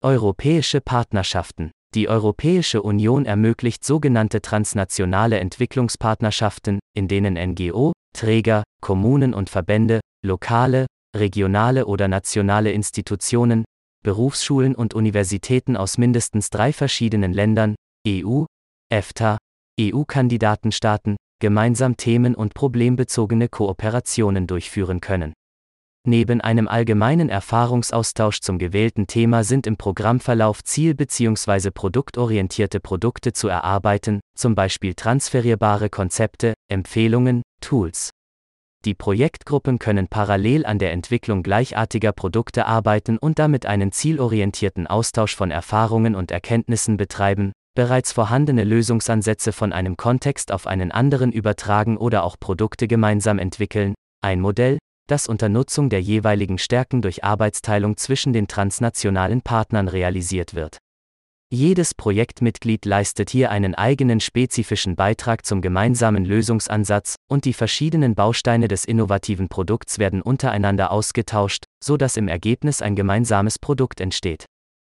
Europäische Partnerschaften. Die Europäische Union ermöglicht sogenannte transnationale Entwicklungspartnerschaften, in denen NGO, Träger, Kommunen und Verbände, lokale, regionale oder nationale Institutionen, Berufsschulen und Universitäten aus mindestens 3 verschiedenen Ländern, EU, EFTA, EU-Kandidatenstaaten, gemeinsam themen- und problembezogene Kooperationen durchführen können. Neben einem allgemeinen Erfahrungsaustausch zum gewählten Thema sind im Programmverlauf ziel- bzw. produktorientierte Produkte zu erarbeiten, zum Beispiel transferierbare Konzepte, Empfehlungen, Tools. Die Projektgruppen können parallel an der Entwicklung gleichartiger Produkte arbeiten und damit einen zielorientierten Austausch von Erfahrungen und Erkenntnissen betreiben, bereits vorhandene Lösungsansätze von einem Kontext auf einen anderen übertragen oder auch Produkte gemeinsam entwickeln, ein Modell, das unter Nutzung der jeweiligen Stärken durch Arbeitsteilung zwischen den transnationalen Partnern realisiert wird. Jedes Projektmitglied leistet hier einen eigenen spezifischen Beitrag zum gemeinsamen Lösungsansatz, und die verschiedenen Bausteine des innovativen Produkts werden untereinander ausgetauscht, so dass im Ergebnis ein gemeinsames Produkt entsteht.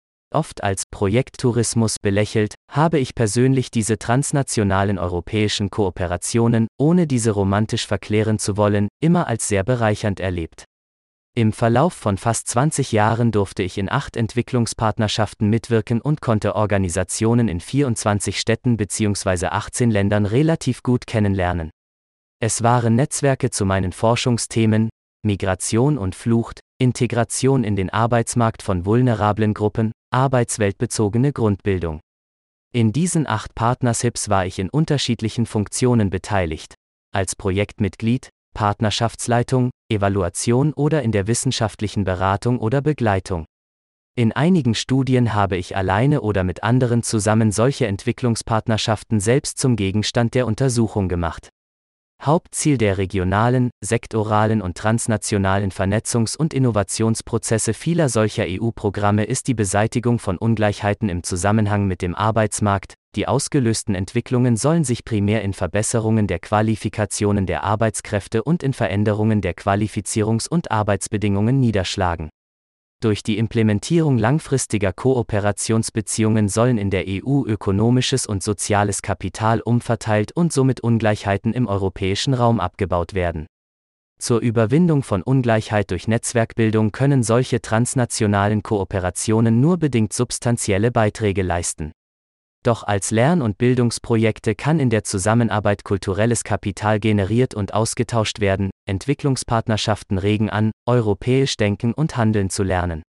Oft als Projekttourismus belächelt, habe ich persönlich diese transnationalen europäischen Kooperationen, ohne diese romantisch verklären zu wollen, immer als sehr bereichernd erlebt. Im Verlauf von fast 20 Jahren durfte ich in 8 Entwicklungspartnerschaften mitwirken und konnte Organisationen in 24 Städten bzw. 18 Ländern relativ gut kennenlernen. Es waren Netzwerke zu meinen Forschungsthemen, Migration und Flucht, Integration in den Arbeitsmarkt von vulnerablen Gruppen, arbeitsweltbezogene Grundbildung. In diesen 8 Partnerships war ich in unterschiedlichen Funktionen beteiligt. Als Projektmitglied, Partnerschaftsleitung, Evaluation oder in der wissenschaftlichen Beratung oder Begleitung. In einigen Studien habe ich alleine oder mit anderen zusammen solche Entwicklungspartnerschaften selbst zum Gegenstand der Untersuchung gemacht. Hauptziel der regionalen, sektoralen und transnationalen Vernetzungs- und Innovationsprozesse vieler solcher EU-Programme ist die Beseitigung von Ungleichheiten im Zusammenhang mit dem Arbeitsmarkt. Die ausgelösten Entwicklungen sollen sich primär in Verbesserungen der Qualifikationen der Arbeitskräfte und in Veränderungen der Qualifizierungs- und Arbeitsbedingungen niederschlagen. Durch die Implementierung langfristiger Kooperationsbeziehungen sollen in der EU ökonomisches und soziales Kapital umverteilt und somit Ungleichheiten im europäischen Raum abgebaut werden. Zur Überwindung von Ungleichheit durch Netzwerkbildung können solche transnationalen Kooperationen nur bedingt substanzielle Beiträge leisten. Doch als Lern- und Bildungsprojekte kann in der Zusammenarbeit kulturelles Kapital generiert und ausgetauscht werden. Entwicklungspartnerschaften regen an, europäisch denken und handeln zu lernen.